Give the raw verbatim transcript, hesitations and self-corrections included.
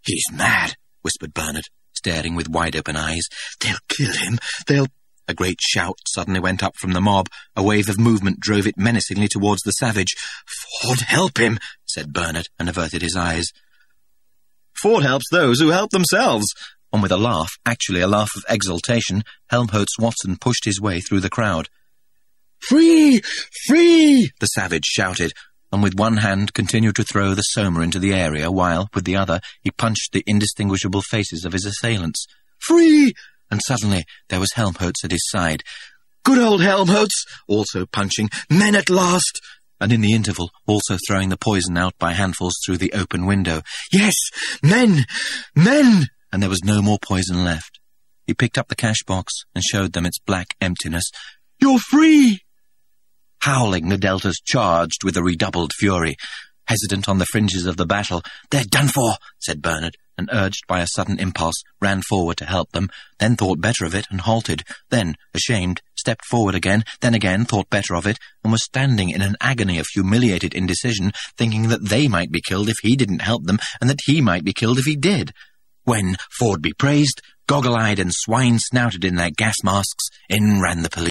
"He's mad," whispered Bernard, staring with wide-open eyes. "They'll kill him. They'll—" A great shout suddenly went up from the mob. A wave of movement drove it menacingly towards the savage. "Ford, help him," said Bernard, and averted his eyes. "Ford helps those who help themselves." And with a laugh, actually a laugh of exultation, Helmholtz Watson pushed his way through the crowd. "Free! Free!" the savage shouted, and with one hand continued to throw the soma into the area, while, with the other, he punched the indistinguishable faces of his assailants. "Free!" And suddenly there was Helmholtz at his side. "Good old Helmholtz!" also punching. "Men at last!" And in the interval, also throwing the poison out by handfuls through the open window. "Yes! Men! Men!" And there was no more poison left. He picked up the cash box and showed them its black emptiness. "You're free!" Howling, the Deltas charged with a redoubled fury. Hesitant on the fringes of the battle. "They're done for," said Bernard, and urged by a sudden impulse, ran forward to help them, then thought better of it and halted, then, ashamed, stepped forward again, then again thought better of it, and was standing in an agony of humiliated indecision, thinking that they might be killed if he didn't help them, and that he might be killed if he did. When, Ford be praised, goggle-eyed and swine-snouted in their gas masks, in ran the police.